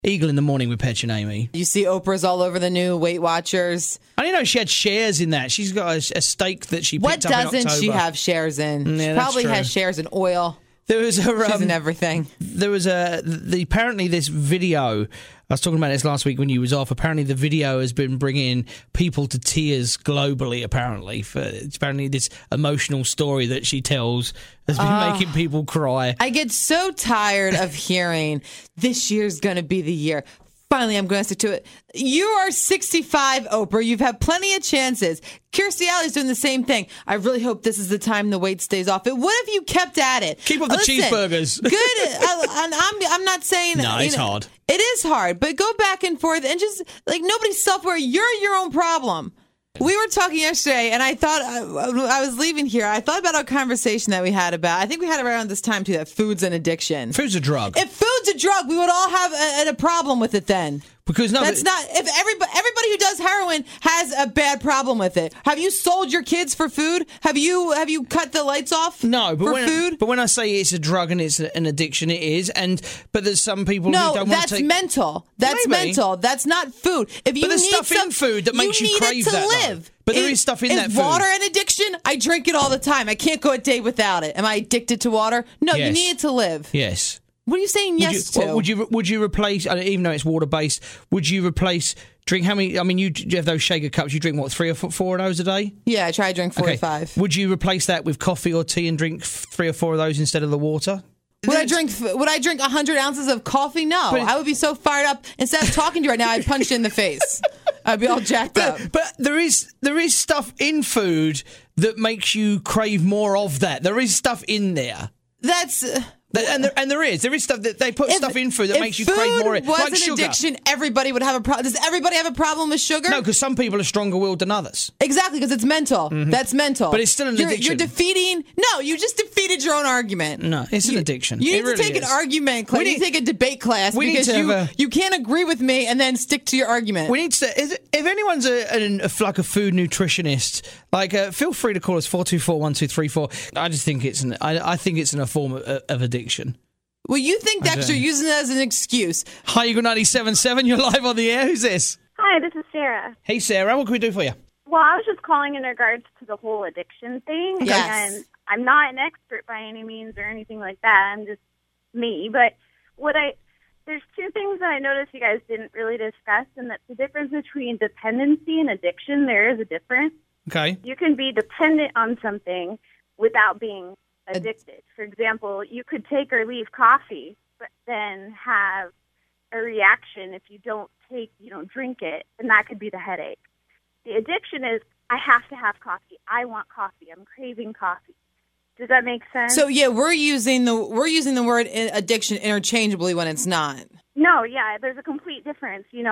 Eagle in the Morning with Petch and Amy. You see Oprah's all over the new Weight Watchers. I didn't know she had shares in that. She's got a stake that she picked up in October. What doesn't she have shares in? Yeah, she probably has shares in oil. There was she's in everything. There was apparently this video. I was talking about this last week when you was off. Apparently, the video has been bringing people to tears globally. Apparently, this emotional story that she tells has been making people cry. I get so tired of hearing this year's going to be the year. Finally, I'm going to stick to it. You are 65, Oprah. You've had plenty of chances. Kirstie Alley's doing the same thing. I really hope this is the time the weight stays off it. What if you kept at it? Keep up the cheeseburgers. Good. I'm not saying... No, it's hard. It is hard, but go back and forth and just, nobody's self-aware. You're your own problem. We were talking yesterday, and I thought, I was leaving here, I thought about our conversation that we had about, I think we had it around this time too, that food's an addiction. Food's a drug. If food's a drug, we would all have a problem with it then. Because that's not. If everybody who does heroin has a bad problem with it. Have you sold your kids for food? Have you cut the lights off? No, but for food. But when I say it's a drug and it's an addiction, it is. But there's some people who don't want to take. No, that's mental. That's mental. That's not food. If you but there's need stuff in food that makes you crave that. Live. Though. But there is stuff in that food. Is water an addiction? I drink it all the time. I can't go a day without it. Am I addicted to water? No, yes. You need it to live. Yes. What are you saying yes to? Would you replace, even though it's water based, would you replace drink how many? I mean, you have those shaker cups. You drink what, 3 or 4 of those a day? Yeah, I try to drink 4 or 5. Would you replace that with coffee or tea and drink 3 or 4 of those instead of the water? Would I drink 100 ounces of coffee? No, I would be so fired up. Instead of talking to you right now, I'd punch you in the face. I'd be all jacked up. But there is stuff in food that makes you crave more of that. There is stuff in there. That's. And there is stuff that they put stuff in food that makes you crave more. If food was like an sugar. addiction, everybody would have a problem. Does everybody have a problem with sugar? No, because some people are stronger willed than others. Exactly, because it's mental. Mm-hmm. That's mental. But it's still an addiction. You're defeating. No, you just defeated your own argument. No, it's an addiction. You need really to take an argument class. You need to take a debate class because you can't agree with me and then stick to your argument. We need to. If anyone's a food nutritionist, feel free to call us 424-1234. I just think it's I think it's a form of addiction. Well, you think that you're using it as an excuse. Hi, Eagle 97.7. You're live on the air. Who's this? Hi, this is Sarah. Hey, Sarah. What can we do for you? Well, I was just calling in regards to the whole addiction thing. Yes. And I'm not an expert by any means or anything like that. I'm just me. But there's 2 things that I noticed you guys didn't really discuss, and that's the difference between dependency and addiction. There is a difference. Okay. You can be dependent on something without being addicted. For example, you could take or leave coffee, but then have a reaction if you don't drink it, and that could be the headache. The addiction is, I have to have coffee. I want coffee. I'm craving coffee. Does that make sense? So yeah, we're using the word addiction interchangeably when it's not. No, yeah, there's a complete difference. You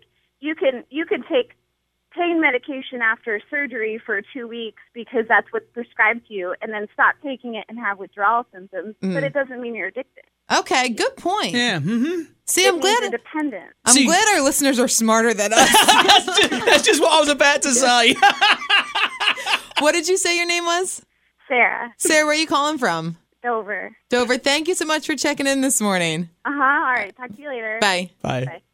could take pain medication after surgery for 2 weeks because that's what's prescribed to you, and then stop taking it and have withdrawal symptoms, but it doesn't mean you're addicted. Okay, good point. Yeah. Mm-hmm. See, I'm glad you're dependent. I'm glad our listeners are smarter than us. That's just what I was about to say. What did you say your name was? Sarah. Sarah, where are you calling from? Dover. Dover, thank you so much for checking in this morning. All right. Talk to you later. Bye. Bye.